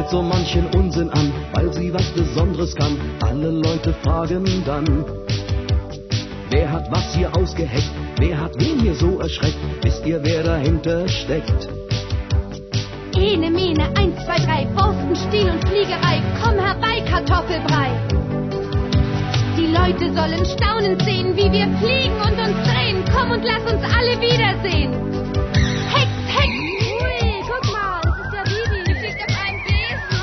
stellt so manchen Unsinn an, weil sie was Besonderes kann. Alle Leute fragen dann, wer hat was hier ausgeheckt? Wer hat wen hier so erschreckt? Wisst ihr, wer dahinter steckt? Ene, Mene, 1, 2, 3, Borstenstiel und Fliegerei, komm herbei, Kartoffelbrei. Die Leute sollen staunend sehen, wie wir fliegen und uns drehen. Komm und lass uns alle wiedersehen. Hex, Hex! Ui, guck mal, das ist der Bibi, die fliegt auf einem Besen.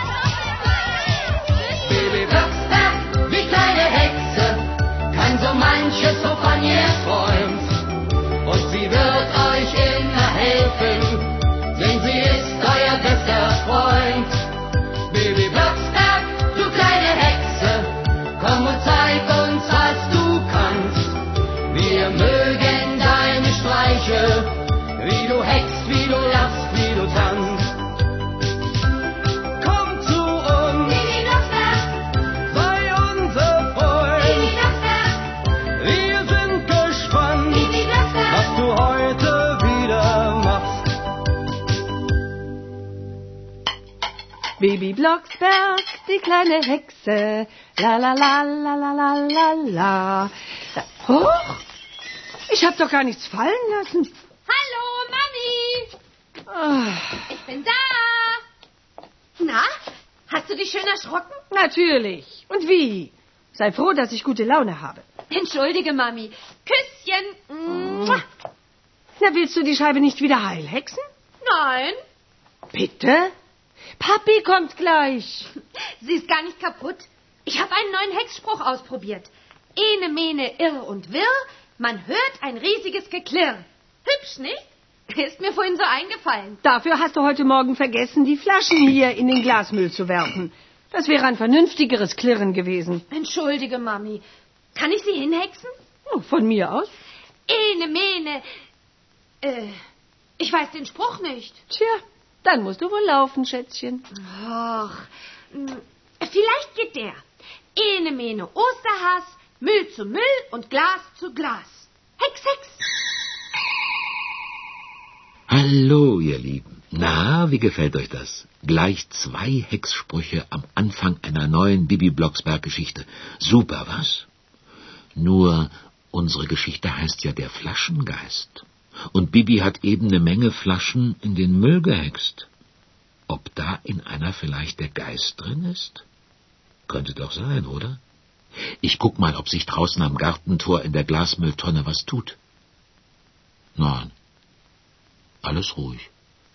Bibi Blocksberg, die kleine Hexe, kann so manches, wovon ihr träumt. Und sie wird euch immer helfen, denn sie ist euer bester Freund. Bibi Blocksberg, du kleine Hexe, komm und zeig uns, was du kannst. Wir mögen deine Streiche, wie du hext, wie du lachst, wie du tanzt. Komm zu uns, Bibi Blocksberg, sei unser Freund. Bibi Blocksberg, Wir sind gespannt, Bibi Blocksberg. was du heute wieder machst. Bibi Blocksberg, die kleine Hexe, la la la la la la la la. Hoch! Ich hab doch gar nichts fallen lassen. Hallo, Mami, Ah, ich bin da. Na, hast du dich schön erschrocken? natürlich. Und wie? Sei froh, dass ich gute Laune habe. Entschuldige, Mami. Küsschen. Mua. Na, willst du die Scheibe nicht wieder heilhexen? Nein, Bitte? Papi kommt gleich. sie ist gar nicht kaputt. Ich habe einen neuen Hexspruch ausprobiert. Ene, Mene, irr und wirr, man hört ein riesiges Geklirr. Hübsch, nicht? Ist mir vorhin so eingefallen. Dafür hast du heute Morgen vergessen, die Flaschen hier in den Glasmüll zu werfen. Das wäre ein vernünftigeres Klirren gewesen. Entschuldige, Mami. Kann ich sie hinhexen? Oh, von mir aus? Ene, Mene. Ich weiß den Spruch nicht. Tja, dann musst du wohl laufen, Schätzchen. Ach, vielleicht geht der. Ene, Mene, Osterhas, Müll zu Müll und Glas zu Glas. Hex, Hex. Hallo, ihr Lieben. Na, wie gefällt euch das? Gleich 2 Hexsprüche am Anfang einer neuen Bibi Blocksberg-Geschichte. Super, was? Nur, unsere Geschichte heißt ja der Flaschengeist. Und Bibi hat eben eine Menge Flaschen in den Müll gehext. Ob da in einer vielleicht der Geist drin ist? Könnte doch sein, oder? Ich guck mal, ob sich draußen am Gartentor in der Glasmülltonne was tut. Nein. Alles ruhig.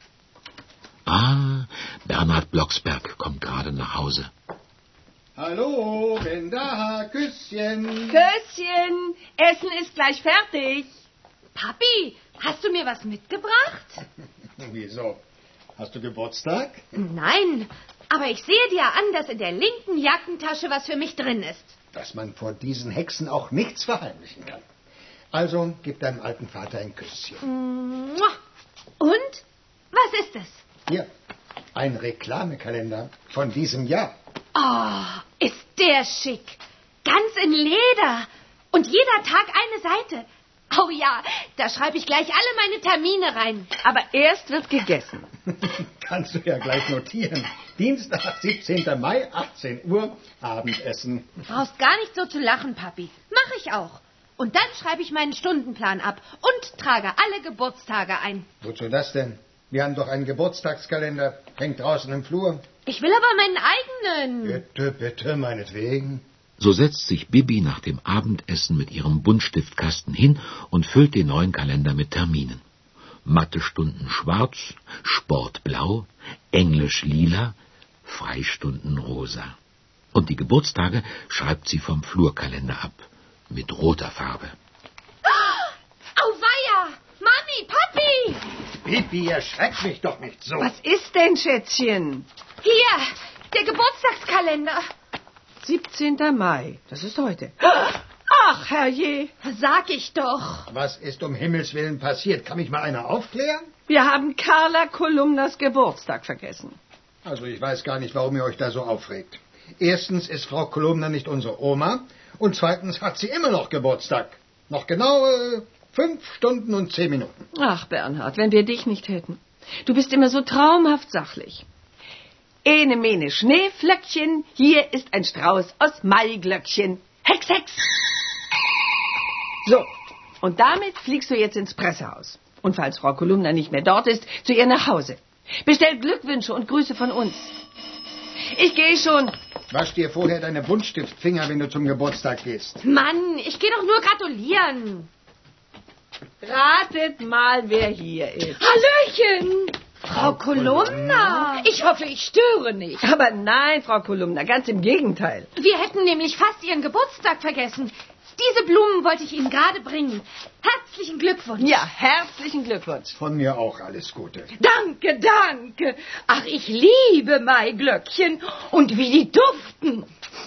Ah, Bernhard Blocksberg kommt gerade nach Hause. Hallo, bin da, Küsschen. Küsschen, Essen ist gleich fertig. Papi, hast du mir was mitgebracht? Wieso? Hast du Geburtstag? Nein, aber ich sehe dir an, dass in der linken Jackentasche was für mich drin ist. Dass man vor diesen Hexen auch nichts verheimlichen kann. Also, gib deinem alten Vater ein Küsschen. Mua. Und? Was ist es? Hier, ein Reklamekalender von diesem Jahr. Oh, ist der schick. Ganz in Leder. Und jeder Tag eine Seite. Oh ja, da schreibe ich gleich alle meine Termine rein. Aber erst wird gegessen. Kannst du ja gleich notieren. Dienstag, 17. Mai, 18 Uhr, Abendessen. Du brauchst gar nicht so zu lachen, Papi. Mach ich auch. Und dann schreibe ich meinen Stundenplan ab und trage alle Geburtstage ein. Wozu das denn? Wir haben doch einen Geburtstagskalender. Hängt draußen im Flur. Ich will aber meinen eigenen. Bitte, bitte, meinetwegen. So setzt sich Bibi nach dem Abendessen mit ihrem Buntstiftkasten hin und füllt den neuen Kalender mit Terminen. Mathestunden schwarz, Sport blau, Englisch lila, Freistunden rosa. Und die Geburtstage schreibt sie vom Flurkalender ab, mit roter Farbe. Auweia! Mami, Papi! Bibi, erschreck mich doch nicht so. Was ist denn, Schätzchen? Hier, der Geburtstagskalender. 17. Mai, das ist heute. Ach, herrje, Sag ich doch. Was ist um Himmels Willen passiert? Kann mich mal einer aufklären? wir haben Carla Kolumnas Geburtstag vergessen. Also ich weiß gar nicht, warum ihr euch da so aufregt. Erstens ist Frau Kolumna nicht unsere Oma und zweitens hat sie immer noch Geburtstag. Noch genau 5 Stunden und 10 Minuten. Ach, Bernhard, wenn wir dich nicht hätten. Du bist immer so traumhaft sachlich. Ene, mene, Schneeflöckchen, hier ist ein Strauß aus Maiglöckchen. Hex, Hex! So, und damit fliegst du jetzt ins Pressehaus. Und falls Frau Kolumna nicht mehr dort ist, zu ihr nach Hause. Bestell Glückwünsche und Grüße von uns. Ich gehe schon. Wasch dir vorher deine Buntstiftfinger, wenn du zum Geburtstag gehst. Mann, ich gehe doch nur gratulieren. Ratet mal, wer hier ist. Hallöchen! Frau Kolumna! Ich hoffe, ich störe nicht. Aber nein, Frau Kolumna, ganz im Gegenteil. Wir hätten nämlich fast Ihren Geburtstag vergessen. Diese Blumen wollte ich Ihnen gerade bringen. Herzlichen Glückwunsch. Ja, herzlichen Glückwunsch. Von mir auch alles Gute. Danke, danke. Ach, ich liebe Maiglöckchen und wie die duften.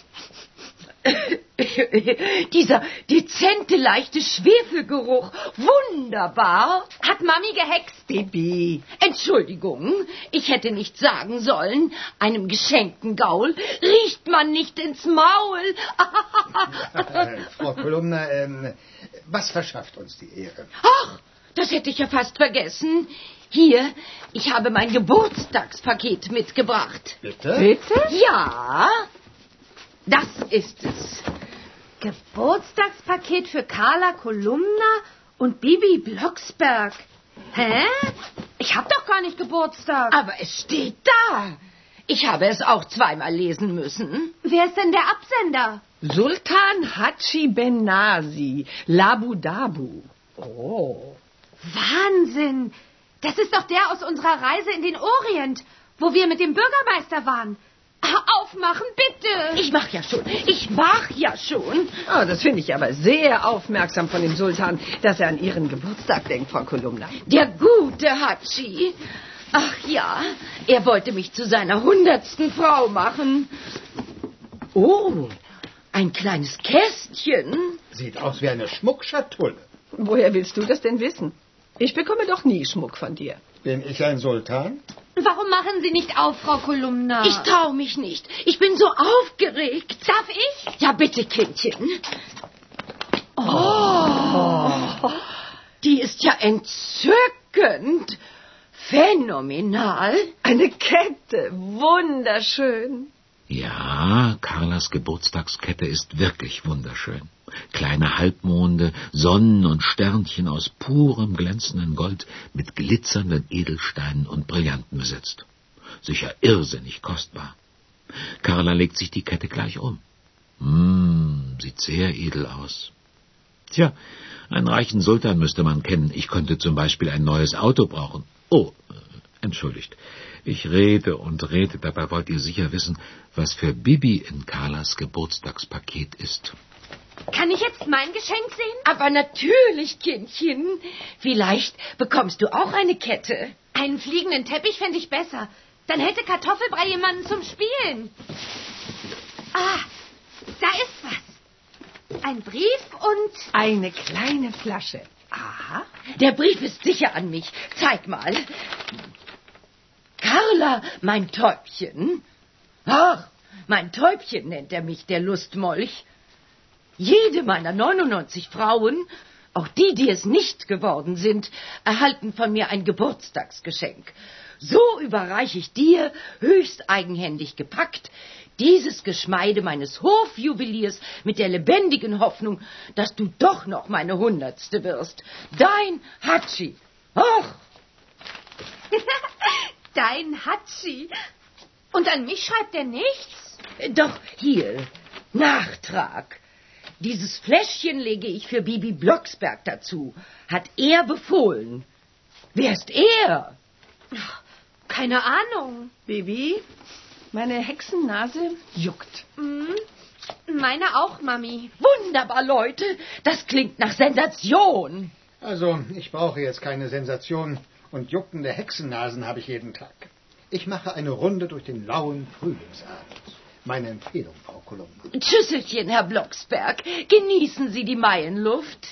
Dieser dezente, leichte Schwefelgeruch. Wunderbar. Hat Mami gehext? Bibi. Entschuldigung, ich hätte nicht sagen sollen. Einem geschenkten Gaul riecht man nicht ins Maul. Frau Kolumna, was verschafft uns die Ehre? Ach, das hätte ich ja fast vergessen. Hier, ich habe mein Geburtstagspaket mitgebracht. Bitte? Bitte? Ja, das ist es. Geburtstagspaket für Carla Kolumna und Bibi Blocksberg. Hä? Ich hab doch gar nicht Geburtstag. Aber es steht da. Ich habe es auch zweimal lesen müssen. Wer ist denn der Absender? Sultan Hatschi Benasi, Labu Dabu. Oh. Wahnsinn. Das ist doch der aus unserer Reise in den Orient, wo wir mit dem Bürgermeister waren. Aufmachen, bitte. Ich mach ja schon. Oh, das finde ich aber sehr aufmerksam von dem Sultan, dass er an Ihren Geburtstag denkt, Frau Kolumna. Der gute Hatschi. Ach ja, er wollte mich zu seiner 100. Frau machen. Oh, ein kleines Kästchen. Sieht aus wie eine Schmuckschatulle. Woher willst du das denn wissen? Ich bekomme doch nie Schmuck von dir. Bin ich ein Sultan? Warum machen Sie nicht auf, Frau Kolumna? Ich traue mich nicht. Ich bin so aufgeregt. Darf ich? Ja, bitte, Kindchen. Oh, die ist ja entzückend. Phänomenal. Eine Kette, wunderschön. Ja, Carlas Geburtstagskette ist wirklich wunderschön. Kleine Halbmonde, Sonnen und Sternchen aus purem glänzenden Gold mit glitzernden Edelsteinen und Brillanten besetzt. Sicher irrsinnig kostbar. Carla legt sich die Kette gleich um. Sieht sehr edel aus. Tja, einen reichen Sultan müsste man kennen. Ich könnte zum Beispiel ein neues Auto brauchen. Oh, entschuldigt. Ich rede und rede, dabei wollt ihr sicher wissen, was für Bibi in Carlas Geburtstagspaket ist. Kann ich jetzt mein Geschenk sehen? Aber natürlich, Kindchen. Vielleicht bekommst du auch eine Kette. Einen fliegenden Teppich fände ich besser. Dann hätte Kartoffelbrei jemanden zum Spielen. Ah, da ist was. Ein Brief und... Eine kleine Flasche. Aha. Der Brief ist sicher an mich. Zeig mal. Carla, mein Täubchen. Ach, mein Täubchen nennt er mich, der Lustmolch. Jede meiner 99 Frauen, auch die, die es nicht geworden sind, erhalten von mir ein Geburtstagsgeschenk. So überreiche ich dir, höchst eigenhändig gepackt, dieses Geschmeide meines Hofjuweliers mit der lebendigen Hoffnung, dass du doch noch meine 100. wirst. Dein Hatschi. Ach! Dein Hatschi. Und an mich schreibt er nichts? Doch hier, Nachtrag. Dieses Fläschchen lege ich für Bibi Blocksberg dazu. Hat er befohlen. Wer ist er? Keine Ahnung. Bibi, meine Hexennase juckt. Meine auch, Mami. Wunderbar, Leute. Das klingt nach Sensation. Also, ich brauche jetzt keine Sensation und juckende Hexennasen habe ich jeden Tag. Ich mache eine Runde durch den lauen Frühlingsabend. Meine Empfehlung, Frau Kolumna. Tschüsselchen, Herr Blocksberg. Genießen Sie die Maienluft.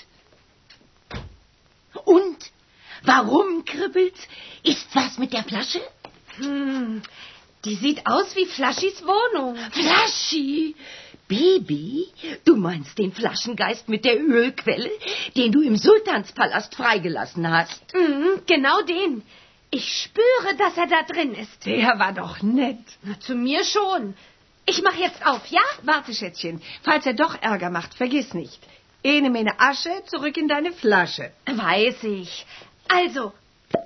Und? Warum kribbelt's? Ist was mit der Flasche? Die sieht aus wie Flaschis Wohnung. Flaschi? Bibi, du meinst den Flaschengeist mit der Ölquelle, den du im Sultanspalast freigelassen hast? Genau den. Ich spüre, dass er da drin ist. Der war doch nett. Na, zu mir schon. Ich mach jetzt auf, ja? Warte, Schätzchen. Falls er doch Ärger macht, vergiss nicht. Ene, mene Asche, zurück in deine Flasche. Weiß ich. Also.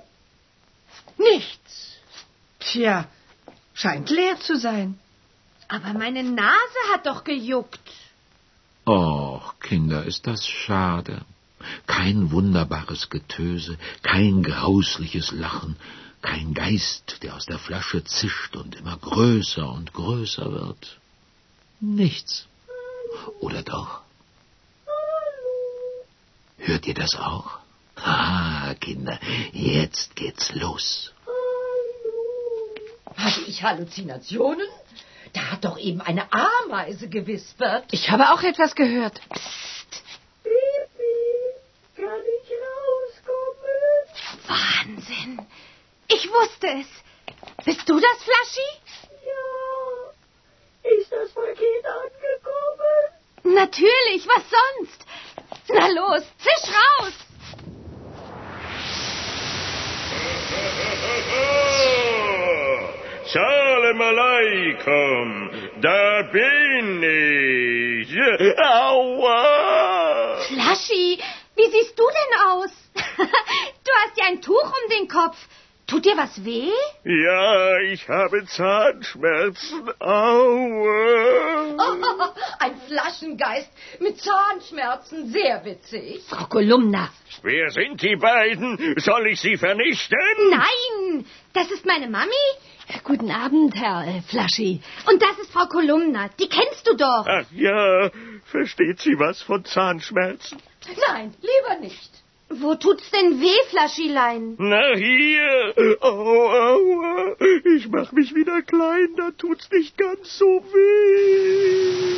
Nichts. Tja, scheint leer zu sein. Aber meine Nase hat doch gejuckt. Och, Kinder, ist das schade. Kein wunderbares Getöse, kein grausliches Lachen, kein Geist, der aus der Flasche zischt und immer größer und größer wird. Nichts. Oder doch? Hört ihr das auch? Ah, Kinder, jetzt geht's los. Hatte ich Halluzinationen? Da hat doch eben eine Ameise gewispert. Ich habe auch etwas gehört. Psst. Bibi, kann ich rauskommen? Wahnsinn. Ich wusste es. Bist du das, Flaschi? Ja. Ist das Paket angekommen? Natürlich, was sonst? Na los, zisch raus! Salam alaikum, da bin ich. Aua! Flaschi, wie siehst du denn aus? Du hast ja ein Tuch um den Kopf. Tut dir was weh? Ja, ich habe Zahnschmerzen. Aua! Oh, ein Flaschengeist mit Zahnschmerzen, sehr witzig. Frau Kolumna. Wer sind die beiden? Soll ich sie vernichten? Nein, das ist meine Mami. Guten Abend, Herr Flaschi. Und das ist Frau Kolumna. Die kennst du doch. Ach ja, versteht sie was von Zahnschmerzen? Nein, lieber nicht. Wo tut's denn weh, Flaschilein? Na hier! Aua! Ich mach mich wieder klein, da tut's nicht ganz so weh.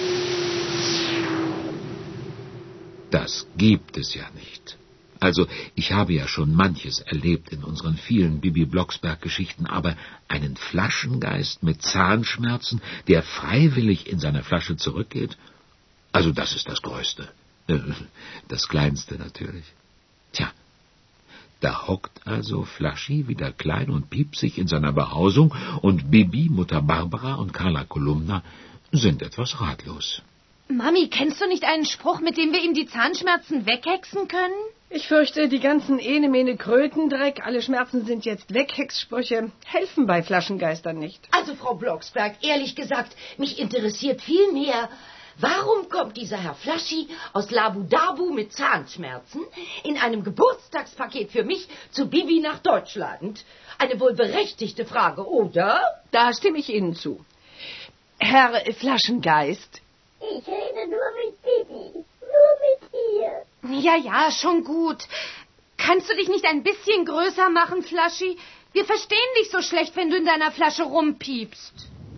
Das gibt es ja nicht. Also, ich habe ja schon manches erlebt in unseren vielen Bibi Blocksberg-Geschichten, aber einen Flaschengeist mit Zahnschmerzen, der freiwillig in seine Flasche zurückgeht? Also, das ist das Größte. Das Kleinste natürlich. Tja, da hockt also Flaschi wieder klein und piepsig in seiner Behausung und Bibi, Mutter Barbara und Carla Kolumna sind etwas ratlos. Mami, kennst du nicht einen Spruch, mit dem wir ihm die Zahnschmerzen weghexen können? Ich fürchte, die ganzen Ene-Mene Krötendreck, alle Schmerzen sind jetzt weg, Hexsprüche, helfen bei Flaschengeistern nicht. Also, Frau Blocksberg, ehrlich gesagt, mich interessiert viel mehr, warum kommt dieser Herr Flaschi aus Labu Dabu mit Zahnschmerzen in einem Geburtstagspaket für mich zu Bibi nach Deutschland? Eine wohl berechtigte Frage, oder? Da stimme ich Ihnen zu. Herr Flaschengeist. Ich rede nur mit Bibi, nur mit ihr. Ja, ja, schon gut. Kannst du dich nicht ein bisschen größer machen, Flaschi? Wir verstehen dich so schlecht, wenn du in deiner Flasche rumpiepst.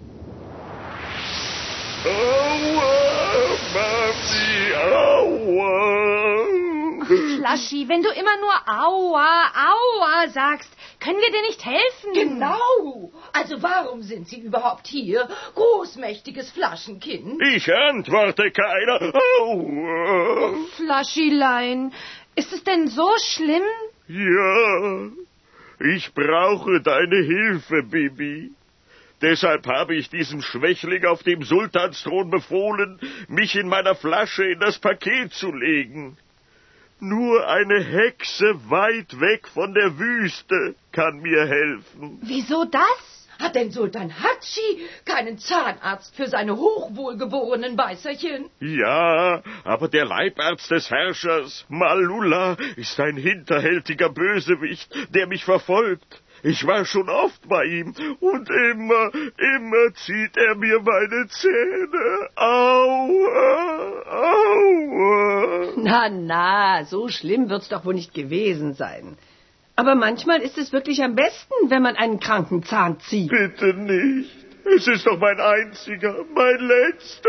Aua, Mami, aua. Flaschi, wenn du immer nur Aua, Aua sagst, können wir dir nicht helfen? Genau. Also warum sind Sie überhaupt hier, großmächtiges Flaschenkind? Ich antworte keiner. Aua. Flaschilein, ist es denn so schlimm? Ja, ich brauche deine Hilfe, Bibi. Deshalb habe ich diesem Schwächling auf dem Sultansthron befohlen, mich in meiner Flasche in das Paket zu legen. Nur eine Hexe weit weg von der Wüste kann mir helfen. Wieso das? Hat denn Sultan Hatschi keinen Zahnarzt für seine hochwohlgeborenen Beißerchen? Ja, aber der Leibarzt des Herrschers, Malula, ist ein hinterhältiger Bösewicht, der mich verfolgt. Ich war schon oft bei ihm und immer zieht er mir meine Zähne. Aua, aua. Na, so schlimm wird's doch wohl nicht gewesen sein. Aber manchmal ist es wirklich am besten, wenn man einen kranken Zahn zieht. Bitte nicht. Es ist doch mein einziger, mein letzter.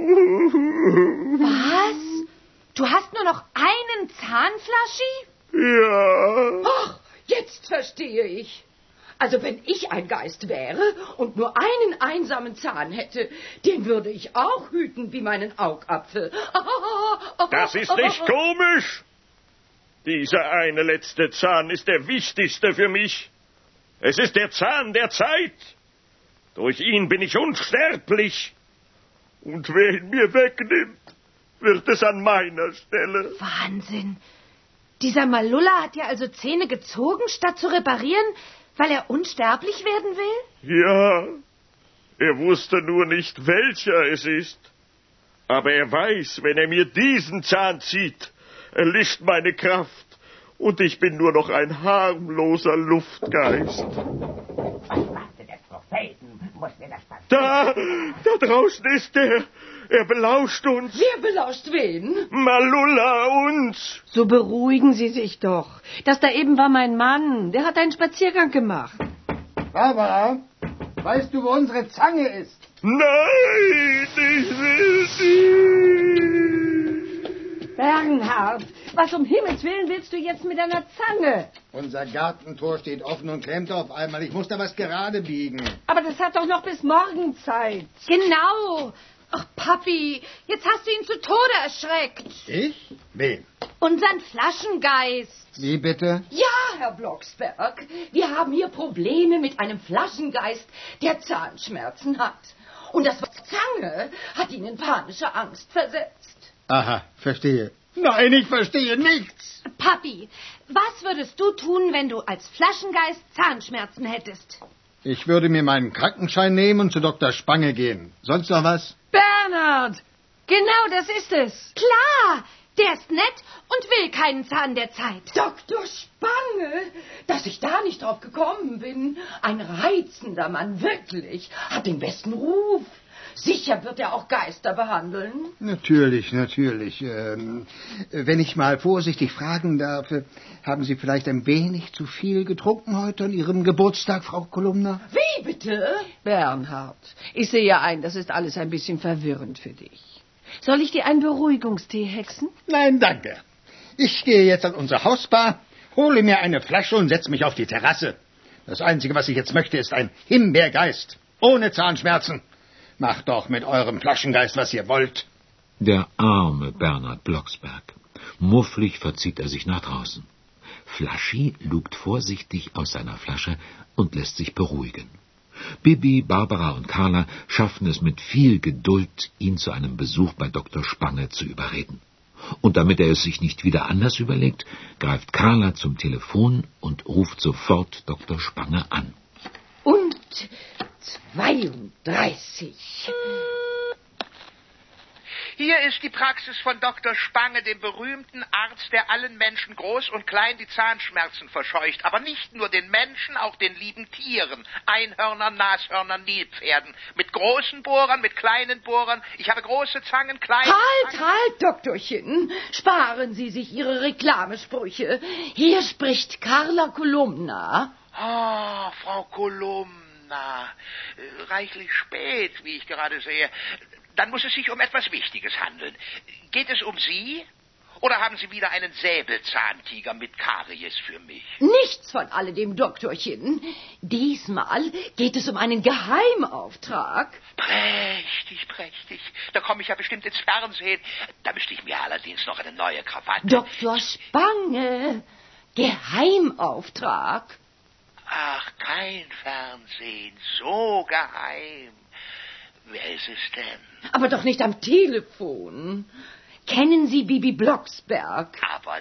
Was? Du hast nur noch einen Zahn, Flaschi? Ja. Ach, jetzt verstehe ich. Also wenn ich ein Geist wäre und nur einen einsamen Zahn hätte, den würde ich auch hüten wie meinen Augapfel. Das ist nicht komisch. Dieser eine letzte Zahn ist der wichtigste für mich. Es ist der Zahn der Zeit. Durch ihn bin ich unsterblich. Und wer ihn mir wegnimmt, wird es an meiner Stelle. Wahnsinn. Dieser Malulla hat ja also Zähne gezogen, statt zu reparieren, weil er unsterblich werden will? Ja, er wusste nur nicht, welcher es ist. Aber er weiß, wenn er mir diesen Zahn zieht, erlischt meine Kraft und ich bin nur noch ein harmloser Luftgeist. Da draußen ist er. Er belauscht uns. Wer belauscht wen? Malulla uns. So beruhigen Sie sich doch. Das da eben war mein Mann. Der hat einen Spaziergang gemacht. Barbara, weißt du, wo unsere Zange ist? Nein, ich will nicht. Bernhard, was um Himmels Willen willst du jetzt mit deiner Zange? Unser Gartentor steht offen und klemmt auf einmal. Ich muss da was gerade biegen. Aber das hat doch noch bis morgen Zeit. Genau. Ach, Papi, jetzt hast du ihn zu Tode erschreckt. Ich? Wen? Unseren Flaschengeist. Wie bitte? Ja, Herr Blocksberg, wir haben hier Probleme mit einem Flaschengeist, der Zahnschmerzen hat. Und das Wort Zange hat ihn in panische Angst versetzt. Aha, verstehe. Nein, ich verstehe nichts. Papi, was würdest du tun, wenn du als Flaschengeist Zahnschmerzen hättest? Ich würde mir meinen Krankenschein nehmen und zu Dr. Spange gehen. Sonst noch was? Bernhard, genau das ist es. Klar, der ist nett und will keinen Zahn der Zeit. Dr. Spange, dass ich da nicht drauf gekommen bin. Ein reizender Mann, wirklich. Hat den besten Ruf. Sicher wird er auch Geister behandeln. Natürlich. Wenn ich mal vorsichtig fragen darf, haben Sie vielleicht ein wenig zu viel getrunken heute an Ihrem Geburtstag, Frau Kolumna? Wie bitte? Bernhard, ich sehe ein, das ist alles ein bisschen verwirrend für dich. Soll ich dir einen Beruhigungstee hexen? Nein, danke. Ich gehe jetzt an unsere Hausbar, hole mir eine Flasche und setze mich auf die Terrasse. Das Einzige, was ich jetzt möchte, ist ein Himbeergeist. Ohne Zahnschmerzen. Macht doch mit eurem Flaschengeist, was ihr wollt. Der arme Bernhard Blocksberg. Mufflig verzieht er sich nach draußen. Flaschi lugt vorsichtig aus seiner Flasche und lässt sich beruhigen. Bibi, Barbara und Carla schaffen es mit viel Geduld, ihn zu einem Besuch bei Dr. Spange zu überreden. Und damit er es sich nicht wieder anders überlegt, greift Carla zum Telefon und ruft sofort Dr. Spange an. Und 32. Hier ist die Praxis von Dr. Spange, dem berühmten Arzt, der allen Menschen groß und klein die Zahnschmerzen verscheucht. Aber nicht nur den Menschen, auch den lieben Tieren. Einhörnern, Nashörnern, Nilpferden. Mit großen Bohrern, mit kleinen Bohrern. Ich habe große Zangen, kleine Zangen. Halt, Doktorchen. Sparen Sie sich Ihre Reklamesprüche. Hier spricht Carla Kolumna. Ah, Frau Kolumna. Reichlich spät, wie ich gerade sehe. Dann muss es sich um etwas Wichtiges handeln. Geht es um Sie? Oder haben Sie wieder einen Säbelzahntiger mit Karies für mich? Nichts von alledem, Doktorchen. Diesmal geht es um einen Geheimauftrag. Prächtig. Da komme ich ja bestimmt ins Fernsehen. Da müsste ich mir allerdings noch eine neue Krawatte... Dr. Spange, Geheimauftrag. Ach, kein Fernsehen, so geheim. Wer ist es denn? Aber doch nicht am Telefon. Kennen Sie Bibi Blocksberg? Aber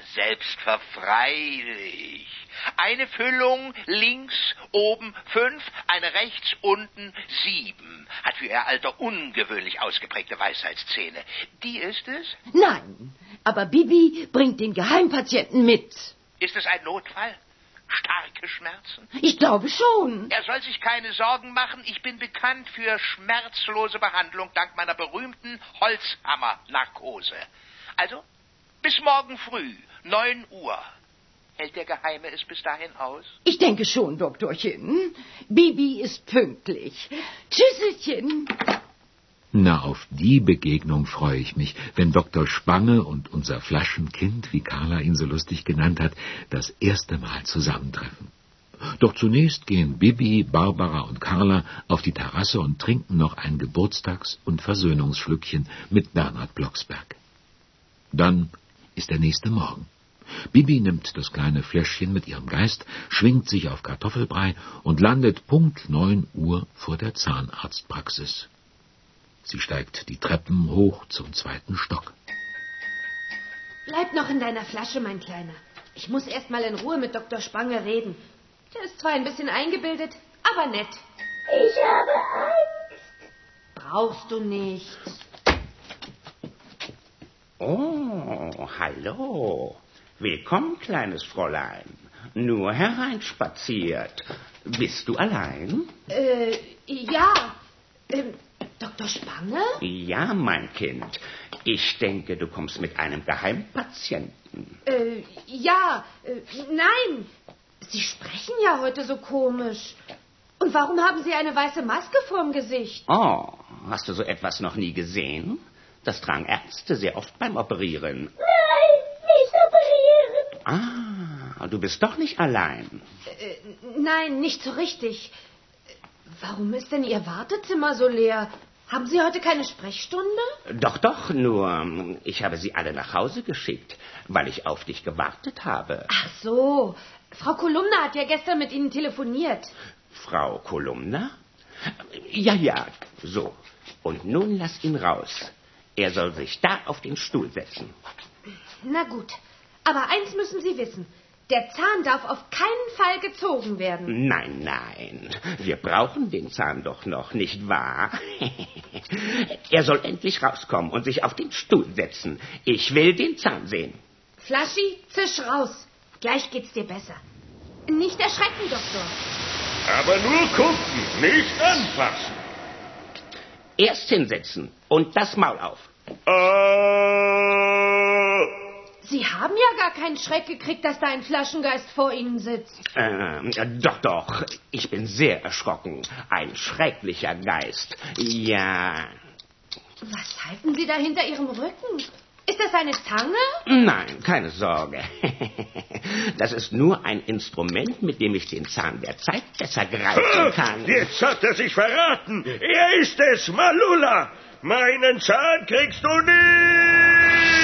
selbstverfreilich. Eine Füllung links oben 5, eine rechts unten 7. Hat für ihr Alter ungewöhnlich ausgeprägte Weisheitszähne. Die ist es? Nein, aber Bibi bringt den Geheimpatienten mit. Ist es ein Notfall? Starke Schmerzen? Ich glaube schon. Er soll sich keine Sorgen machen. Ich bin bekannt für schmerzlose Behandlung dank meiner berühmten Holzhammer-Narkose. Also, bis morgen früh, 9 Uhr. Hält der Geheime es bis dahin aus? Ich denke schon, Doktorchen. Bibi ist pünktlich. Tschüsselchen. Na, auf die Begegnung freue ich mich, wenn Dr. Spange und unser Flaschenkind, wie Carla ihn so lustig genannt hat, das erste Mal zusammentreffen. Doch zunächst gehen Bibi, Barbara und Carla auf die Terrasse und trinken noch ein Geburtstags- und Versöhnungsschlückchen mit Bernhard Blocksberg. Dann ist der nächste Morgen. Bibi nimmt das kleine Fläschchen mit ihrem Geist, schwingt sich auf Kartoffelbrei und landet Punkt 9 Uhr vor der Zahnarztpraxis. Sie steigt die Treppen hoch zum 2. Stock. Bleib noch in deiner Flasche, mein Kleiner. Ich muss erst mal in Ruhe mit Dr. Spange reden. Der ist zwar ein bisschen eingebildet, aber nett. Ich habe Angst. Brauchst du nicht. Oh, hallo. Willkommen, kleines Fräulein. Nur hereinspaziert. Bist du allein? Ja. Dr. Spange? Ja, mein Kind. Ich denke, du kommst mit einem Geheimpatienten. Ja. Nein. Sie sprechen ja heute so komisch. Und warum haben Sie eine weiße Maske vorm Gesicht? Oh, hast du so etwas noch nie gesehen? Das tragen Ärzte sehr oft beim Operieren. Nein, nicht operieren. Ah, du bist doch nicht allein. Nein, nicht so richtig. Warum ist denn Ihr Wartezimmer so leer? Haben Sie heute keine Sprechstunde? Doch, nur ich habe sie alle nach Hause geschickt, weil ich auf dich gewartet habe. Ach so, Frau Kolumna hat ja gestern mit Ihnen telefoniert. Frau Kolumna? Ja, so. Und nun lass ihn raus. Er soll sich da auf den Stuhl setzen. Na gut, aber eins müssen Sie wissen. Der Zahn darf auf keinen Fall gezogen werden. Nein. Wir brauchen den Zahn doch noch, nicht wahr? Er soll endlich rauskommen und sich auf den Stuhl setzen. Ich will den Zahn sehen. Flaschi, zisch raus. Gleich geht's dir besser. Nicht erschrecken, Doktor. Aber nur gucken, nicht anfassen. Erst hinsetzen und das Maul auf. Sie haben ja gar keinen Schreck gekriegt, dass da ein Flaschengeist vor Ihnen sitzt. Doch. Ich bin sehr erschrocken. Ein schrecklicher Geist. Ja. Was halten Sie da hinter Ihrem Rücken? Ist das eine Zange? Nein, keine Sorge. Das ist nur ein Instrument, mit dem ich den Zahn der Zeit besser greifen kann. Jetzt hat er sich verraten. Er ist es, Malula. Meinen Zahn kriegst du nicht.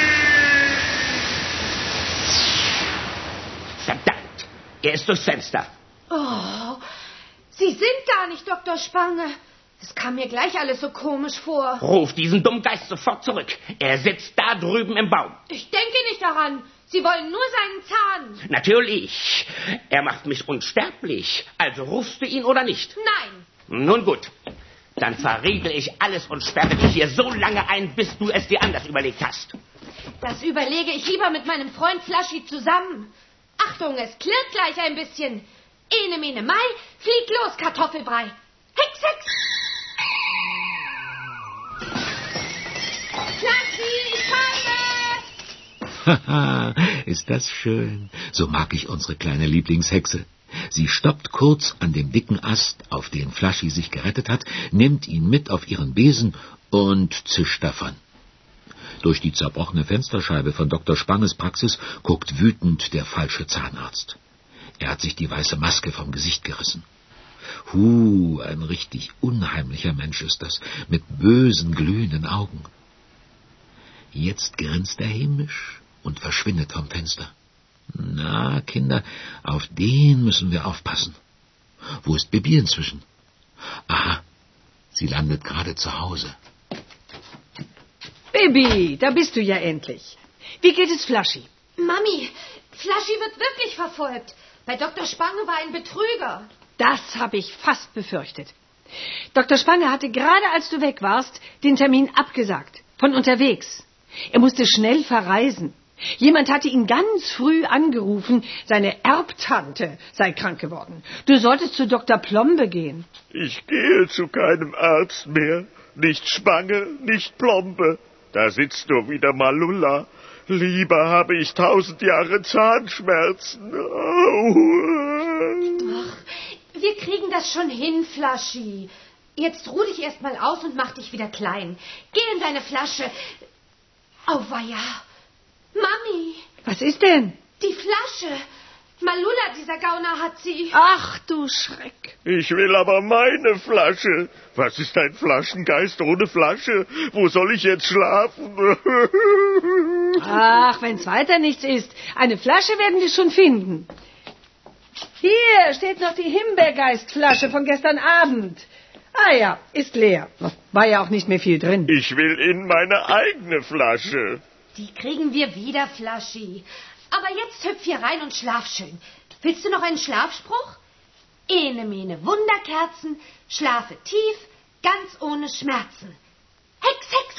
Verdammt, er ist durchs Fenster. Oh, Sie sind gar nicht Dr. Spange. Es kam mir gleich alles so komisch vor. Ruf diesen dummen Geist sofort zurück. Er sitzt da drüben im Baum. Ich denke nicht daran. Sie wollen nur seinen Zahn. Natürlich. Er macht mich unsterblich. Also rufst du ihn oder nicht? Nein. Nun gut. Dann verriegel ich alles und sperre dich hier so lange ein, bis du es dir anders überlegt hast. Das überlege ich lieber mit meinem Freund Flaschi zusammen. Achtung, es klirrt gleich ein bisschen. Ene, mene, mai, flieg los, Kartoffelbrei. Hex, hex. Flaschi, ich komme. Haha, ist das schön. So mag ich unsere kleine Lieblingshexe. Sie stoppt kurz an dem dicken Ast, auf den Flaschi sich gerettet hat, nimmt ihn mit auf ihren Besen und zischt davon. Durch die zerbrochene Fensterscheibe von Dr. Spanges Praxis guckt wütend der falsche Zahnarzt. Er hat sich die weiße Maske vom Gesicht gerissen. Ein richtig unheimlicher Mensch ist das, mit bösen, glühenden Augen. Jetzt grinst er hämisch und verschwindet vom Fenster. Na, Kinder, auf den müssen wir aufpassen. Wo ist Bibi inzwischen? Aha, sie landet gerade zu Hause. Bibi, da bist du ja endlich. Wie geht es Flaschi? Mami, Flaschi wird wirklich verfolgt. Bei Dr. Spange war ein Betrüger. Das habe ich fast befürchtet. Dr. Spange hatte gerade, als du weg warst, den Termin abgesagt. Von unterwegs. Er musste schnell verreisen. Jemand hatte ihn ganz früh angerufen, seine Erbtante sei krank geworden. Du solltest zu Dr. Plombe gehen. Ich gehe zu keinem Arzt mehr. Nicht Spange, nicht Plombe. Da sitzt nur wieder Malula. Lieber habe ich 1000 Jahre Zahnschmerzen. Ach, wir kriegen das schon hin, Flaschi. Jetzt ruh dich erst mal aus und mach dich wieder klein. Geh in deine Flasche. Auweia. Mami. Was ist denn? Die Flasche. Malula, dieser Gauner, hat sie. Ach, du Schreck. Ich will aber meine Flasche. Was ist ein Flaschengeist ohne Flasche? Wo soll ich jetzt schlafen? Ach, wenn's weiter nichts ist. Eine Flasche werden wir schon finden. Hier steht noch die Himbeergeistflasche von gestern Abend. Ah ja, ist leer. War ja auch nicht mehr viel drin. Ich will in meine eigene Flasche. Die kriegen wir wieder, Flaschi. Aber jetzt hüpf hier rein und schlaf schön. Willst du noch einen Schlafspruch? Ene, mene, Wunderkerzen, schlafe tief, ganz ohne Schmerzen. Hex, Hex!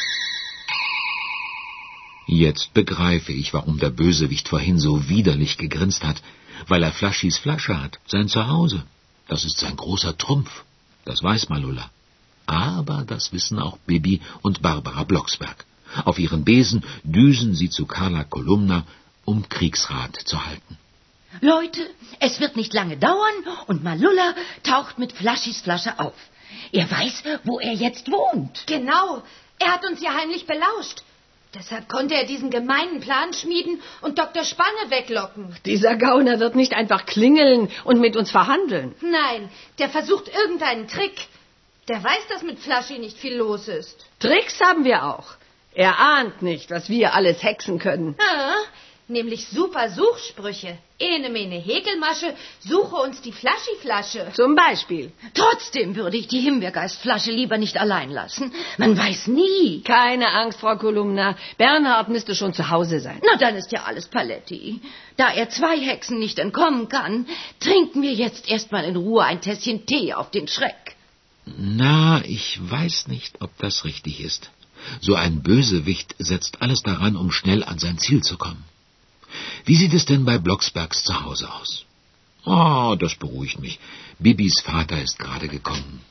Jetzt begreife ich, warum der Bösewicht vorhin so widerlich gegrinst hat, weil er Flaschis Flasche hat, sein Zuhause. Das ist sein großer Trumpf. Das weiß Malula. Aber das wissen auch Bibi und Barbara Blocksberg. Auf ihren Besen düsen sie zu Karla Kolumna, um Kriegsrat zu halten. Leute, es wird nicht lange dauern und Malula taucht mit Flaschis Flasche auf. Er weiß, wo er jetzt wohnt. Genau, er hat uns ja heimlich belauscht. Deshalb konnte er diesen gemeinen Plan schmieden und Dr. Spange weglocken. Dieser Gauner wird nicht einfach klingeln und mit uns verhandeln. Nein, der versucht irgendeinen Trick. Der weiß, dass mit Flaschi nicht viel los ist. Tricks haben wir auch. Er ahnt nicht, was wir alles hexen können. Ja, nämlich super Suchsprüche. Ene, mene, Häkelmasche, suche uns die Flaschi-Flasche. Zum Beispiel. Trotzdem würde ich die Himbeergeistflasche lieber nicht allein lassen. Man weiß nie. Keine Angst, Frau Kolumna. Bernhard müsste schon zu Hause sein. Na, dann ist ja alles Paletti. Da er 2 Hexen nicht entkommen kann, trinken wir jetzt erstmal in Ruhe ein Tässchen Tee auf den Schreck. Na, ich weiß nicht, ob das richtig ist. So ein Bösewicht setzt alles daran, um schnell an sein Ziel zu kommen. Wie sieht es denn bei Blocksbergs zu Hause aus? Oh, das beruhigt mich. Bibis Vater ist gerade gekommen.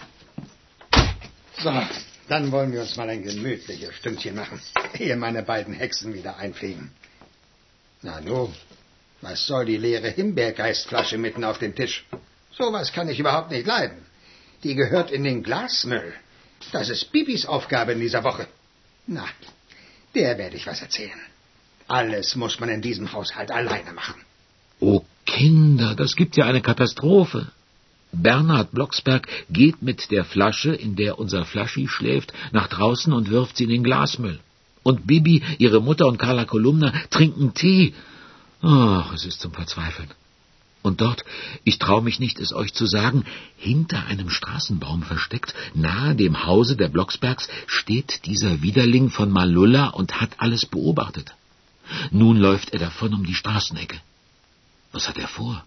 So, dann wollen wir uns mal ein gemütliches Stündchen machen, ehe meine beiden Hexen wieder einfliegen. Na nu, was soll die leere Himbeergeistflasche mitten auf dem Tisch? Sowas kann ich überhaupt nicht leiden. Die gehört in den Glasmüll. Das ist Bibis Aufgabe in dieser Woche. Na, der werde ich was erzählen. Alles muss man in diesem Haushalt alleine machen. Oh, Kinder, das gibt ja eine Katastrophe. Bernhard Blocksberg geht mit der Flasche, in der unser Flaschi schläft, nach draußen und wirft sie in den Glasmüll. Und Bibi, ihre Mutter und Karla Kolumna trinken Tee. Ach, es ist zum Verzweifeln. Und dort, ich traue mich nicht, es euch zu sagen, hinter einem Straßenbaum versteckt, nahe dem Hause der Blocksbergs, steht dieser Widerling von Malula und hat alles beobachtet. Nun läuft er davon um die Straßenecke. Was hat er vor?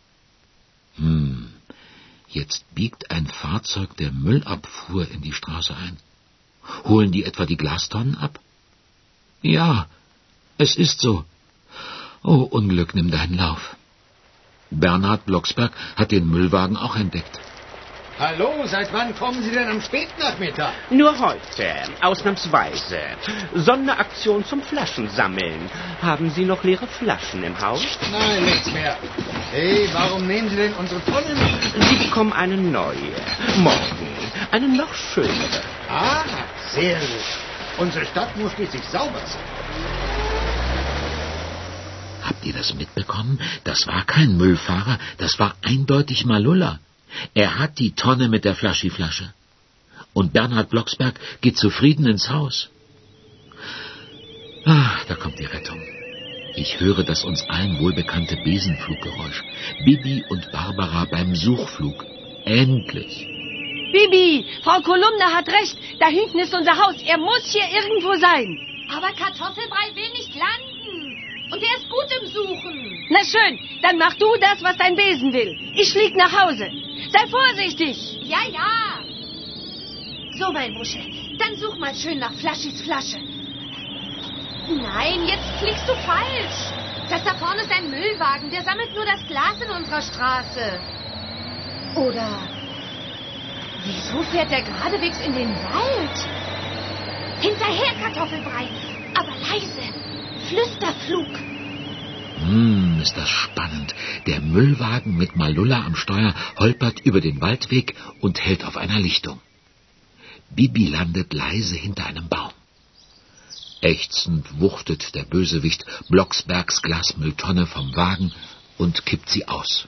Jetzt biegt ein Fahrzeug der Müllabfuhr in die Straße ein. Holen die etwa die Glastonnen ab? Ja, es ist so. Oh, Unglück, nimm deinen Lauf. Bernhard Blocksberg hat den Müllwagen auch entdeckt. Hallo, seit wann kommen Sie denn am Spätnachmittag? Nur heute, ausnahmsweise. Sonderaktion zum Flaschensammeln. Haben Sie noch leere Flaschen im Haus? Nein, nichts mehr. Hey, warum nehmen Sie denn unsere Tonnen? Sie bekommen eine neue. Morgen eine noch schönere. Ah, sehr gut. Unsere Stadt muss schließlich sauber sein. Habt ihr das mitbekommen? Das war kein Müllfahrer, das war eindeutig Malula. Er hat die Tonne mit der Flaschi-Flasche. Und Bernhard Blocksberg geht zufrieden ins Haus. Da kommt die Rettung. Ich höre das uns allen wohlbekannte Besenfluggeräusch. Bibi und Barbara beim Suchflug. Endlich. Bibi, Frau Kolumna hat recht. Da hinten ist unser Haus. Er muss hier irgendwo sein. Aber Kartoffelbrei will nicht landen. Und er ist gut im Suchen. Na schön, dann mach du das, was dein Besen will. Ich flieg nach Hause. Sei vorsichtig. Ja, ja. So, mein Bursche, dann such mal schön nach Flaschis Flasche. Nein, jetzt fliegst du falsch. Das da vorne ist ein Müllwagen, der sammelt nur das Glas in unserer Straße. Oder wieso fährt der geradewegs in den Wald? Hinterher, Kartoffelbrei, aber leise. Flüsterflug. Ist das spannend. Der Müllwagen mit Malula am Steuer holpert über den Waldweg und hält auf einer Lichtung. Bibi landet leise hinter einem Baum. Ächzend wuchtet der Bösewicht Blocksbergs Glasmülltonne vom Wagen und kippt sie aus.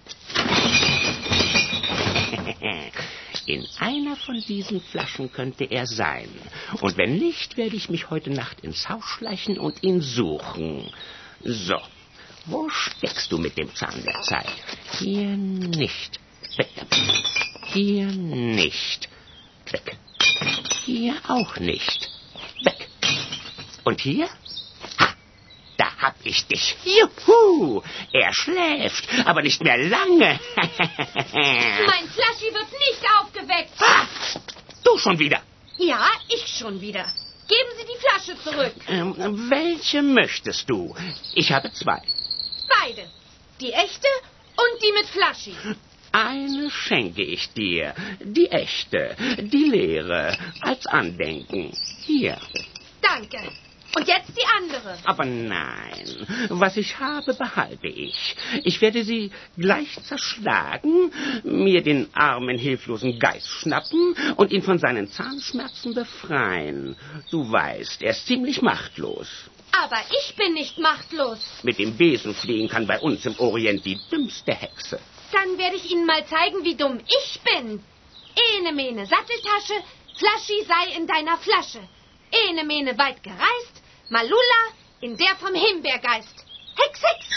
In einer von diesen Flaschen könnte er sein. Und wenn nicht, werde ich mich heute Nacht ins Haus schleichen und ihn suchen. So, wo steckst du mit dem Zahn der Zeit? Hier nicht. Weg damit. Hier nicht. Weg. Hier auch nicht. Weg. Und hier? Ha, da hab ich dich. Juhu! Er schläft, aber nicht mehr lange. Mein Flaschi wird nicht aufgeweckt. Ha, du schon wieder. Ja, ich schon wieder. Geben Sie die Flasche zurück. Welche möchtest du? Ich habe 2. Beide. Die echte und die mit Flaschi. Eine schenke ich dir. Die echte, die leere, als Andenken. Hier. Danke. Und jetzt die andere. Aber nein, was ich habe, behalte ich. Ich werde sie gleich zerschlagen, mir den armen, hilflosen Geist schnappen und ihn von seinen Zahnschmerzen befreien. Du weißt, er ist ziemlich machtlos. Aber ich bin nicht machtlos. Mit dem Besen fliegen kann bei uns im Orient die dümmste Hexe. Dann werde ich Ihnen mal zeigen, wie dumm ich bin. Ene mene Satteltasche, Flaschi sei in deiner Flasche. Ene mene weit gereist, Malula in der vom Himbeergeist. Hex, Hex!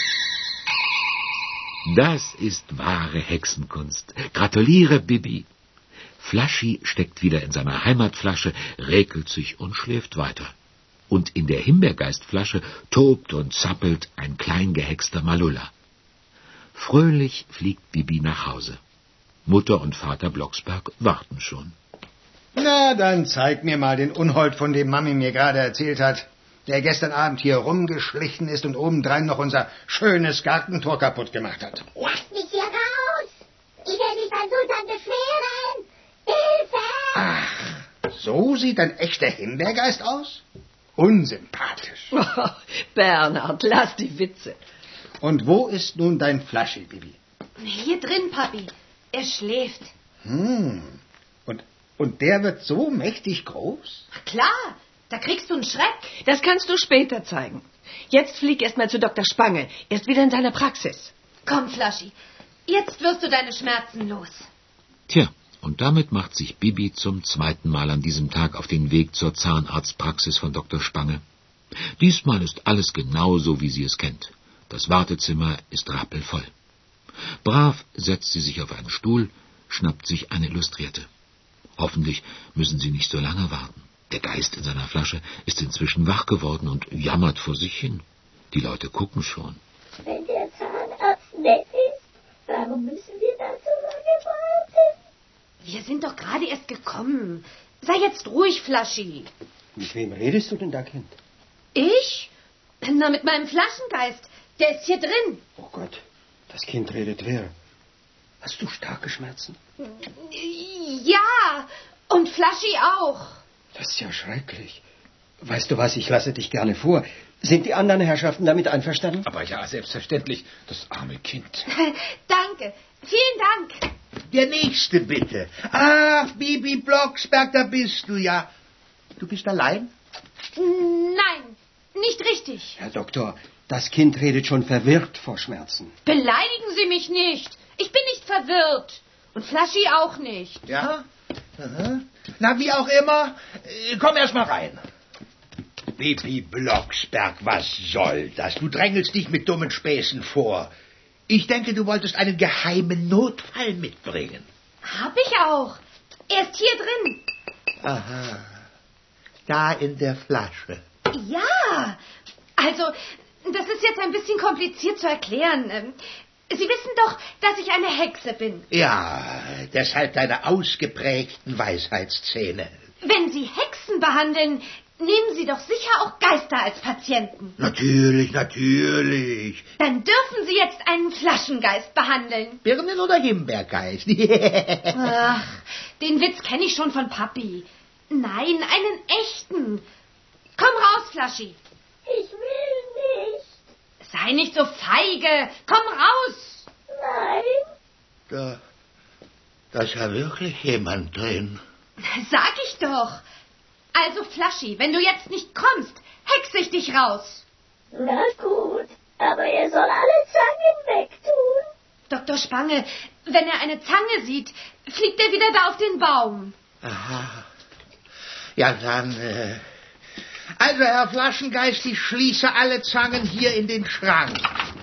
Das ist wahre Hexenkunst. Gratuliere, Bibi. Flaschi steckt wieder in seiner Heimatflasche, räkelt sich und schläft weiter. Und in der Himbeergeistflasche tobt und zappelt ein klein gehexter Malula. Fröhlich fliegt Bibi nach Hause. Mutter und Vater Blocksberg warten schon. Na, dann zeig mir mal den Unhold, von dem Mami mir gerade erzählt hat, der gestern Abend hier rumgeschlichen ist und obendrein noch unser schönes Gartentor kaputt gemacht hat. Lasst mich hier raus! Ich werde mich beim Sultan beschweren! Hilfe! Ach, so sieht ein echter Himbeergeist aus? Unsympathisch. Oh, Bernhard, lass die Witze. Und wo ist nun dein Flaschi, Bibi? Hier drin, Papi. Er schläft. Und der wird so mächtig groß? Klar, da kriegst du einen Schreck. Das kannst du später zeigen. Jetzt flieg erst mal zu Dr. Spange. Er ist wieder in seiner Praxis. Komm, Flaschi, jetzt wirst du deine Schmerzen los. Tja, und damit macht sich Bibi zum 2. Mal an diesem Tag auf den Weg zur Zahnarztpraxis von Dr. Spange. Diesmal ist alles genauso, wie sie es kennt. Das Wartezimmer ist rappelvoll. Brav setzt sie sich auf einen Stuhl, schnappt sich eine Illustrierte. Hoffentlich müssen sie nicht so lange warten. Der Geist in seiner Flasche ist inzwischen wach geworden und jammert vor sich hin. Die Leute gucken schon. Wenn der Zahnarzt nett ist, warum müssen wir da so lange warten? Wir sind doch gerade erst gekommen. Sei jetzt ruhig, Flaschi. Mit wem redest du denn da, Kind? Ich? Na, mit meinem Flaschengeist. Der ist hier drin. Oh Gott, das Kind redet wirr. Hast du starke Schmerzen? Ja, und Flaschi auch. Das ist ja schrecklich. Weißt du was, ich lasse dich gerne vor. Sind die anderen Herrschaften damit einverstanden? Aber ja, selbstverständlich. Das arme Kind. Danke, vielen Dank. Der Nächste, bitte. Ach, Bibi Blocksberg, da bist du ja. Du bist allein? Nein, nicht richtig. Herr Doktor, das Kind redet schon verwirrt vor Schmerzen. Beleidigen Sie mich nicht. Ich bin nicht verwirrt. Und Flaschi auch nicht. Ja? Aha. Na, wie auch immer. Komm erst mal rein. Bibi Blocksberg, was soll das? Du drängelst dich mit dummen Späßen vor. Ich denke, du wolltest einen geheimen Notfall mitbringen. Hab ich auch. Er ist hier drin. Aha. Da in der Flasche. Ja. Also, das ist jetzt ein bisschen kompliziert zu erklären. Sie wissen doch, dass ich eine Hexe bin. Ja, deshalb deine ausgeprägten Weisheitszähne. Wenn Sie Hexen behandeln, nehmen Sie doch sicher auch Geister als Patienten. Natürlich, natürlich. Dann dürfen Sie jetzt einen Flaschengeist behandeln. Birnen- oder Himbeergeist? Ach, den Witz kenne ich schon von Papi. Nein, einen echten. Komm raus, Flaschi. Ich will nicht. Sei nicht so feige. Komm raus. Nein. Da ist ja wirklich jemand drin. Sag ich doch. Also, Flaschi, wenn du jetzt nicht kommst, hexe ich dich raus. Na gut, aber er soll alle Zangen wegtun. Dr. Spange, wenn er eine Zange sieht, fliegt er wieder da auf den Baum. Aha. Ja, dann... Also, Herr Flaschengeist, ich schließe alle Zangen hier in den Schrank.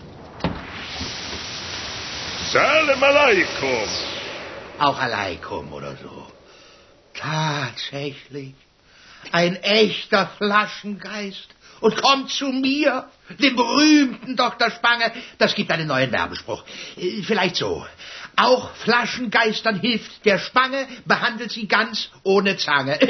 Salam alaikum. Auch alaikum oder so. Tatsächlich. Ein echter Flaschengeist. Und kommt zu mir, dem berühmten Dr. Spange. Das gibt einen neuen Werbespruch. Vielleicht so. Auch Flaschengeistern hilft der Spange, behandelt sie ganz ohne Zange.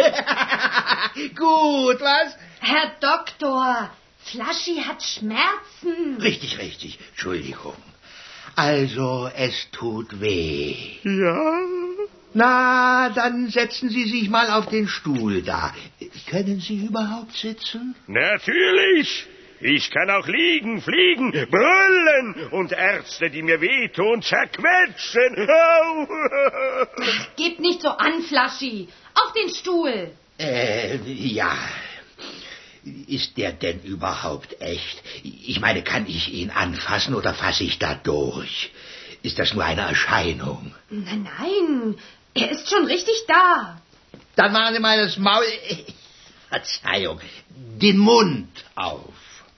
Gut, was? Herr Doktor, Flaschi hat Schmerzen. Richtig, richtig. Entschuldigung. Also, es tut weh. Ja? Na, dann setzen Sie sich mal auf den Stuhl da. Können Sie überhaupt sitzen? Natürlich. Ich kann auch liegen, fliegen, brüllen und Ärzte, die mir wehtun, zerquetschen. Au! Gib nicht so an, Flaschi. Auf den Stuhl. Ja. Ist der denn überhaupt echt? Ich meine, kann ich ihn anfassen oder fasse ich da durch? Ist das nur eine Erscheinung? Nein, er ist schon richtig da. Dann machen Sie mal das Maul... Verzeihung, den Mund auf.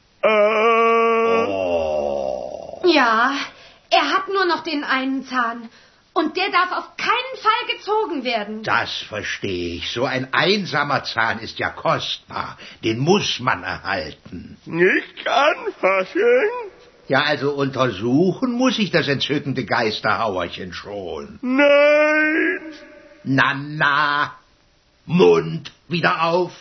Oh. Ja, er hat nur noch den einen Zahn. Und der darf auf keinen Fall gezogen werden. Das verstehe ich. So ein einsamer Zahn ist ja kostbar. Den muss man erhalten. Nicht anfassen? Ja, also untersuchen muss ich das entzückende Geisterhauerchen schon. Nein. Na. Mund wieder auf.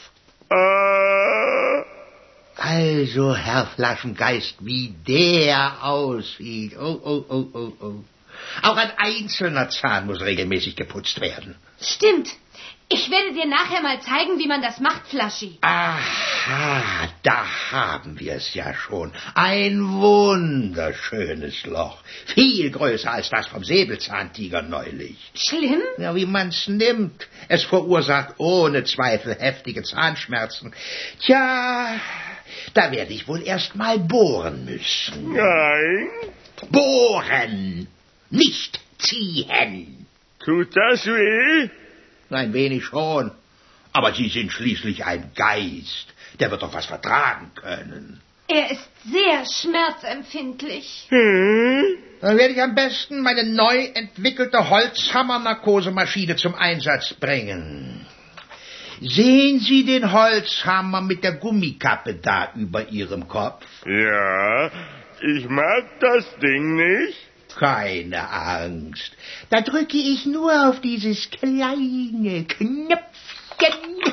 Also, Herr Flaschengeist, wie der aussieht. Oh. Auch ein einzelner Zahn muss regelmäßig geputzt werden. Stimmt. Ich werde dir nachher mal zeigen, wie man das macht, Flaschi. Aha, da haben wir es ja schon. Ein wunderschönes Loch. Viel größer als das vom Säbelzahntiger neulich. Schlimm? Ja, wie man's nimmt. Es verursacht ohne Zweifel heftige Zahnschmerzen. Tja, da werde ich wohl erst mal bohren müssen. Nein. Bohren, nicht ziehen. Tut das weh? Ein wenig schon. Aber Sie sind schließlich ein Geist. Der wird doch was vertragen können. Er ist sehr schmerzempfindlich. Dann werde ich am besten meine neu entwickelte Holzhammer-Narkosemaschine zum Einsatz bringen. Sehen Sie den Holzhammer mit der Gummikappe da über Ihrem Kopf? Ja, ich mag das Ding nicht. Keine Angst. Da drücke ich nur auf dieses kleine Knöpfchen.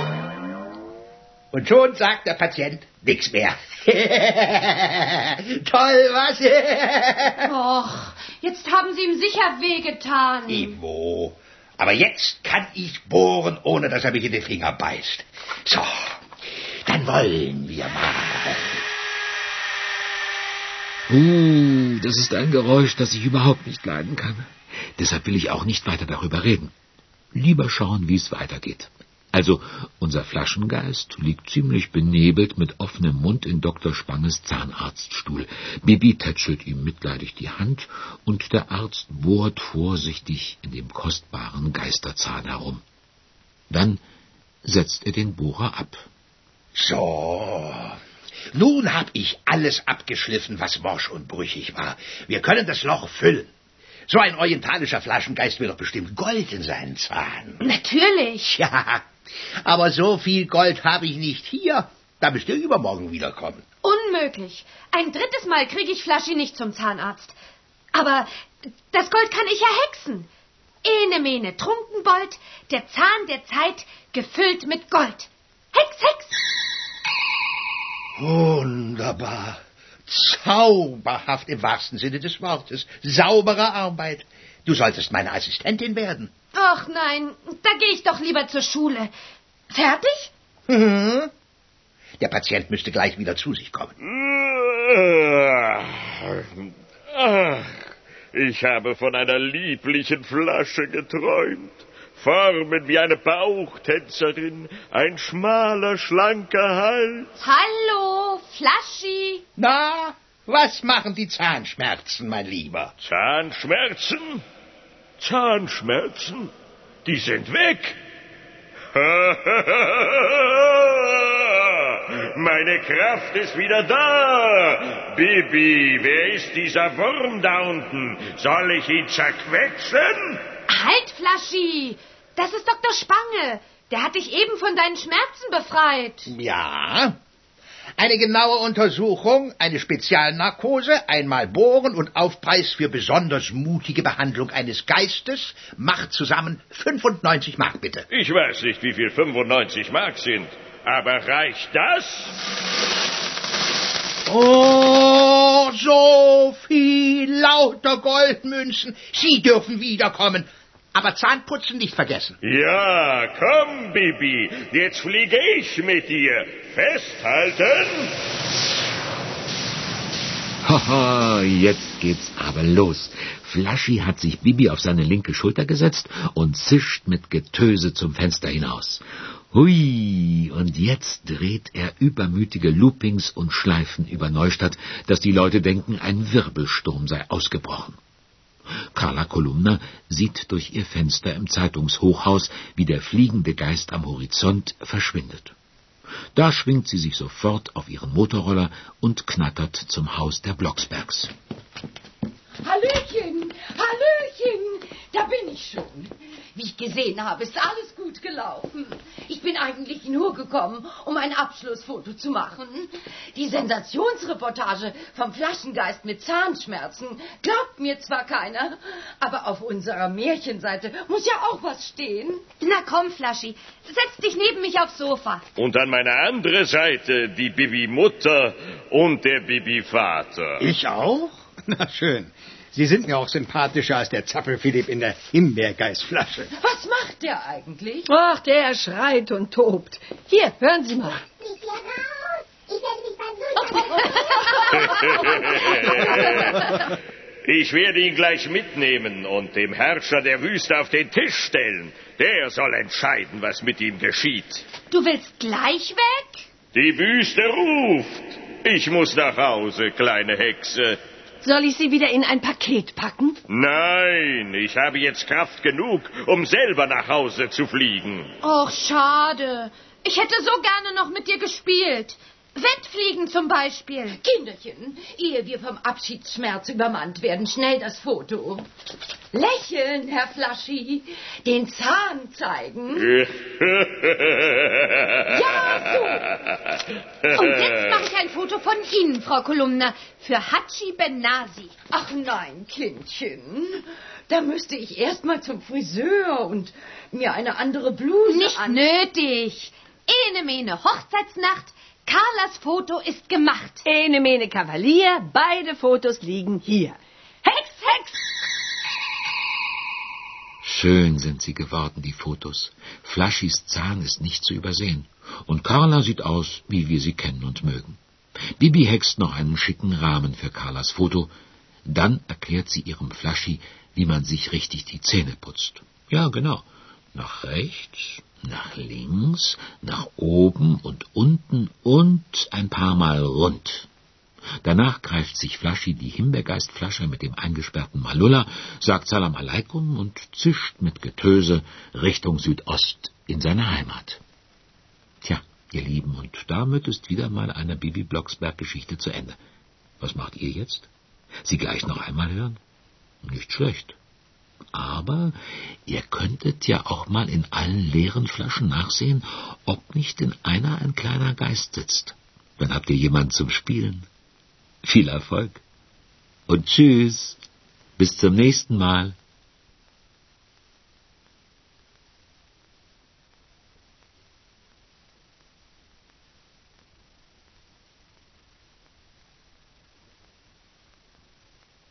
Und schon sagt der Patient nichts mehr. Toll, was? Och, jetzt haben Sie ihm sicher wehgetan. Ivo, aber jetzt kann ich bohren, ohne dass er mich in den Finger beißt. So, dann wollen wir mal. Das ist ein Geräusch, das ich überhaupt nicht leiden kann. Deshalb will ich auch nicht weiter darüber reden. Lieber schauen, wie es weitergeht. Also, unser Flaschengeist liegt ziemlich benebelt mit offenem Mund in Dr. Spanges Zahnarztstuhl. Bibi tätschelt ihm mitleidig die Hand und der Arzt bohrt vorsichtig in dem kostbaren Geisterzahn herum. Dann setzt er den Bohrer ab. So, nun hab ich alles abgeschliffen, was morsch und brüchig war. Wir können das Loch füllen. So ein orientalischer Flaschengeist will doch bestimmt Gold in seinen Zahn. Natürlich. Ja, aber so viel Gold habe ich nicht hier. Da müsst ihr übermorgen wiederkommen. Unmöglich. Ein drittes Mal kriege ich Flaschi nicht zum Zahnarzt. Aber das Gold kann ich erhexen. Ene mene Trunkenbold, der Zahn der Zeit, gefüllt mit Gold. Hex, Hex! Wunderbar. Zauberhaft im wahrsten Sinne des Wortes. Saubere Arbeit. Du solltest meine Assistentin werden. Ach nein, da gehe ich doch lieber zur Schule. Fertig? Mhm. Der Patient müsste gleich wieder zu sich kommen. Ach, ich habe von einer lieblichen Flasche geträumt. Formen wie eine Bauchtänzerin, ein schmaler, schlanker Hals. Hallo, Flaschi. Na, Was machen die Zahnschmerzen, mein Lieber? Zahnschmerzen? Zahnschmerzen? Die sind weg. Meine Kraft ist wieder da. Bibi, wer ist dieser Wurm da unten? Soll ich ihn zerquetschen? Halt, Flaschi! Das ist Dr. Spange. Der hat dich eben von deinen Schmerzen befreit. Ja. Eine genaue Untersuchung, eine Spezialnarkose, einmal bohren und Aufpreis für besonders mutige Behandlung eines Geistes macht zusammen 95 Mark, bitte. Ich weiß nicht, wie viel 95 Mark sind, aber reicht das? Oh, so viel lauter Goldmünzen. Sie dürfen wiederkommen. Aber Zahnputzen nicht vergessen. Ja, komm, Bibi, jetzt fliege ich mit dir. Festhalten! Haha, jetzt geht's aber los. Flaschi hat sich Bibi auf seine linke Schulter gesetzt und zischt mit Getöse zum Fenster hinaus. Hui, und jetzt dreht er übermütige Loopings und Schleifen über Neustadt, dass die Leute denken, ein Wirbelsturm sei ausgebrochen. Carla Kolumna sieht durch ihr Fenster im Zeitungshochhaus, wie der fliegende Geist am Horizont verschwindet. Da schwingt sie sich sofort auf ihren Motorroller und knattert zum Haus der Blocksbergs. Hallöchen, Hallöchen, da bin ich schon. Wie ich gesehen habe, ist alles gut gelaufen. Ich bin eigentlich nur gekommen, um ein Abschlussfoto zu machen. Die Sensationsreportage vom Flaschengeist mit Zahnschmerzen glaubt mir zwar keiner, aber auf unserer Märchenseite muss ja auch was stehen. Na komm, Flaschi, setz dich neben mich aufs Sofa. Und an meiner anderen Seite die Bibi-Mutter und der Bibi-Vater. Ich auch? Na schön. Sie sind mir auch sympathischer als der Zappel-Philipp in der Himbeergeistflasche. Was macht der eigentlich? Ach, der schreit und tobt. Hier, hören Sie mal. Ich gehe raus. Ich werde mich beim Ich werde ihn gleich mitnehmen und dem Herrscher der Wüste auf den Tisch stellen. Der soll entscheiden, was mit ihm geschieht. Du willst gleich weg? Die Wüste ruft. Ich muss nach Hause, kleine Hexe. Soll ich Sie wieder in ein Paket packen? Nein, ich habe jetzt Kraft genug, um selber nach Hause zu fliegen. Och, schade. Ich hätte so gerne noch mit dir gespielt. Wettfliegen zum Beispiel. Kinderchen, ehe wir vom Abschiedsschmerz übermannt werden, schnell das Foto. Lächeln, Herr Flaschi. Den Zahn zeigen. Ja, so. Und jetzt mache ich ein Foto von Ihnen, Frau Kolumna, für Hatschi Benasi. Ach nein, Kindchen. Da müsste ich erst mal zum Friseur und mir eine andere Bluse Nicht nötig. Ene mene Hochzeitsnacht. Carlas Foto ist gemacht. Ene mene Kavalier, beide Fotos liegen hier. Hex, Hex! Schön sind sie geworden, die Fotos. Flaschis Zahn ist nicht zu übersehen. Und Carla sieht aus, wie wir sie kennen und mögen. Bibi hext noch einen schicken Rahmen für Carlas Foto. Dann erklärt sie ihrem Flaschi, wie man sich richtig die Zähne putzt. Ja, genau. Nach rechts, nach links, nach oben und unten und ein paar Mal rund. Danach greift sich Flaschi die Himbeergeistflasche mit dem eingesperrten Malulla, sagt Salam Aleikum und zischt mit Getöse Richtung Südost in seine Heimat. Tja, ihr Lieben, und damit ist wieder mal eine Bibi Blocksberg-Geschichte zu Ende. Was macht ihr jetzt? Sie gleich noch einmal hören? Nicht schlecht. Aber ihr könntet ja auch mal in allen leeren Flaschen nachsehen, ob nicht in einer ein kleiner Geist sitzt. Dann habt ihr jemanden zum Spielen. Viel Erfolg und tschüss, bis zum nächsten Mal.